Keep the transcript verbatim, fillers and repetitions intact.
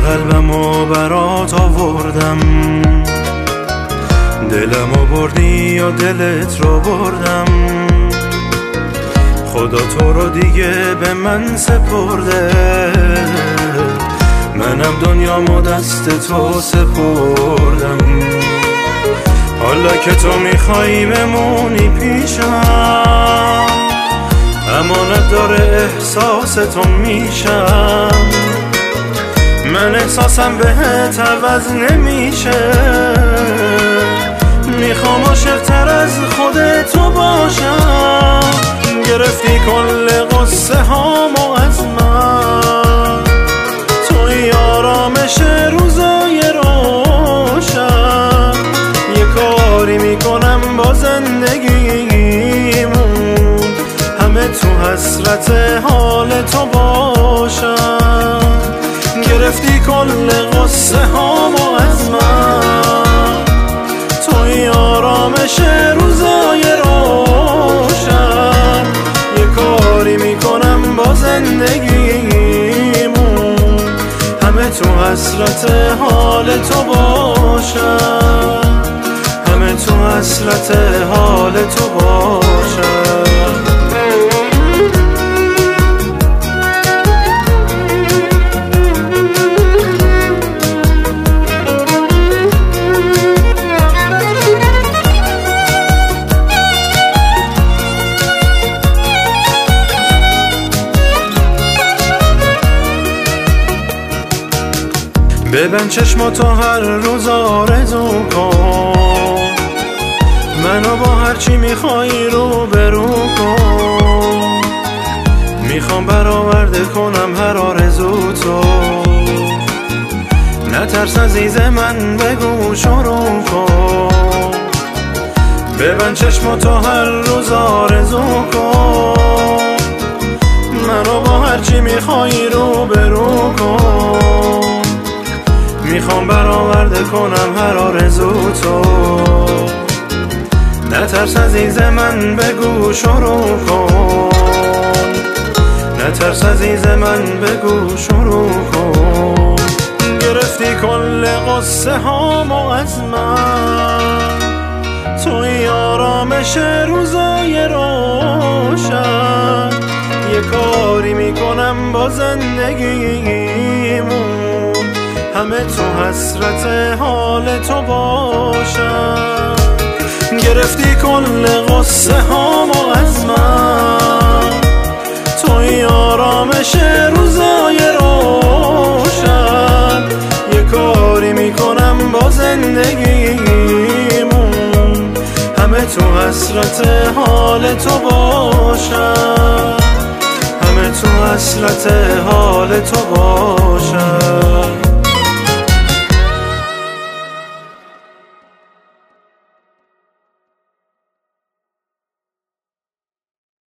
قلبمو برات آوردم، دلمو بردی یا دلت رو بردم. خدا تو رو دیگه به من سپرده، منم دنیامو دست تو سپردم. حالا که تو میخوایی بمونی پیشم، امانت داره احساستون میشم. من احساسم بهت عوض نمیشه، میخوام عاشق‌تر از خودتو باشم. گرفتی کل قصه هامو از من، توی آرامش روزای روشن. یه کاری میکنم با زندگیمون، همه تو حسرت حال تو باشم. گرفتی کل قصه هامو از من، توی آرامش روزای روشن. یه کاری میکنم با زندگیمون، همه تو حسرت حال تو باشن. همه تو حسرت حال تو باشن. ببند چشماتو هر روز آرزو کن، منو با هرچی میخوایی رو برو کن. میخوام برآورده کنم هر آرزو تو، نترس عزیز من بگو شروع کن. ببند چشماتو هر روز آرزو کن، منو با هرچی میخوایی رو برو کن. میخوام برآورده کنم هر آرزو تو، نترس عزیز من بگو شروع کن. نترس عزیز من بگو شروع کن. گرفتی کل قصه هامو از من، توی آرامش روزای روشن. یه کاری میکنم با زندگیمون، همه تو حسرت حال تو باشن. گرفتی کل قصه هامو از من، توی آرامش روزای روشن. یه کاری میکنم با زندگیمون، همه تو حسرت حال تو باشن. همه تو حسرت حال تو باشن.